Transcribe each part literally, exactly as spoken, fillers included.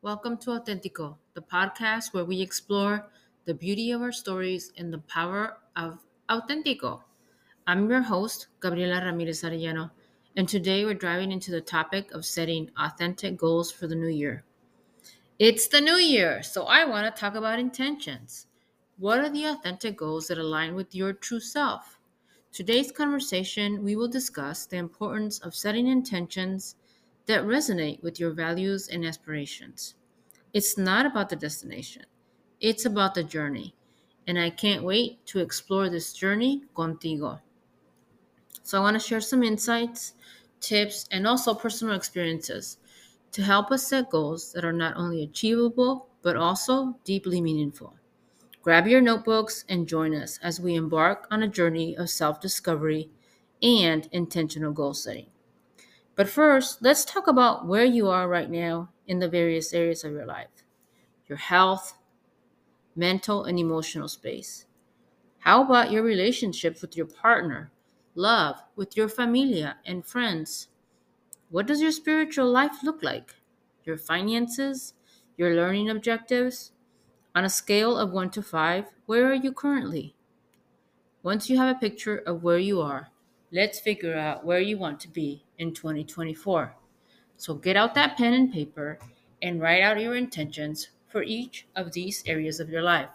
Welcome to Auténtico, the podcast where we explore the beauty of our stories and the power of Auténtico. I'm your host, Gabriela Ramirez Arellano, and today we're diving into the topic of setting authentic goals for the new year. It's the new year, so I want to talk about intentions. What are the authentic goals that align with your true self? Today's conversation, we will discuss the importance of setting intentions that resonate with your values and aspirations. It's not about the destination, it's about the journey. And I can't wait to explore this journey contigo. So, I want to share some insights, tips, and also personal experiences to help us set goals that are not only achievable, but also deeply meaningful. Grab your notebooks and join us as we embark on a journey of self discovery and intentional goal setting. But first, let's talk about where you are right now in the various areas of your life: your health, mental, and emotional space. How about your relationships with your partner, love, with your familia and friends? What does your spiritual life look like? Your finances, your learning objectives? On a scale of one to five, where are you currently? Once you have a picture of where you are, let's figure out where you want to be in twenty twenty-four. So get out that pen and paper and write out your intentions for each of these areas of your life.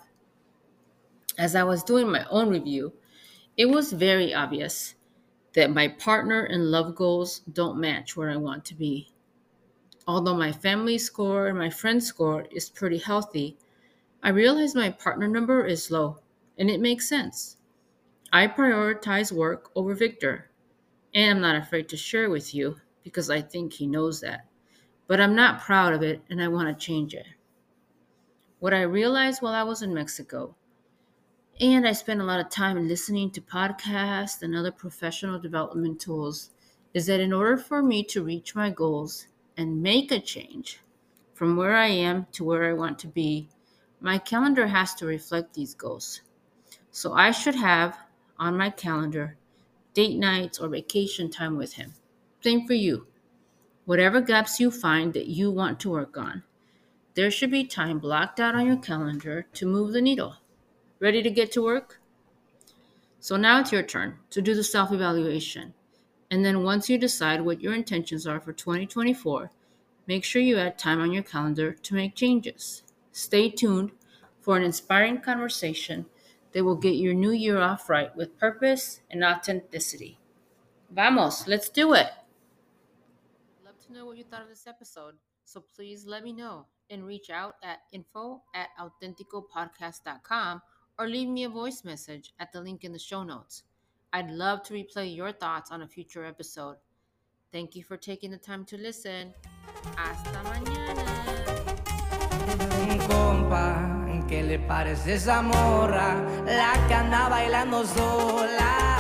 As I was doing my own review, it was very obvious that my partner and love goals don't match where I want to be. Although my family score and my friend score is pretty healthy, I realize my partner number is low, and it makes sense. I prioritize work over Victor, and I'm not afraid to share with you because I think he knows that. But I'm not proud of it, and I want to change it. What I realized while I was in Mexico, and I spent a lot of time listening to podcasts and other professional development tools, is that in order for me to reach my goals and make a change from where I am to where I want to be, my calendar has to reflect these goals. So I should have on my calendar date nights or vacation time with him. Same for you. Whatever gaps you find that you want to work on, there should be time blocked out on your calendar to move the needle. Ready to get to work? So now it's your turn to do the self evaluation. And then once you decide what your intentions are for twenty twenty-four, make sure you add time on your calendar to make changes. Stay tuned for an inspiring conversation that will get your new year off right with purpose and authenticity. Vamos, let's do it. I'd love to know what you thought of this episode, so please let me know and reach out at info at authenticopodcast dot com or leave me a voice message at the link in the show notes. I'd love to replay your thoughts on a future episode. Thank you for taking the time to listen. Hasta mañana. Un compa, ¿qué le parece esa morra? La que anda bailando sola.